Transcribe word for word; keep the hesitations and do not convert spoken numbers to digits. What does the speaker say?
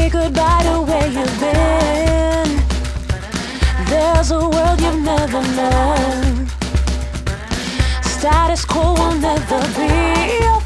goodbye to where you've been. There's a world you've never known. Status quo will never be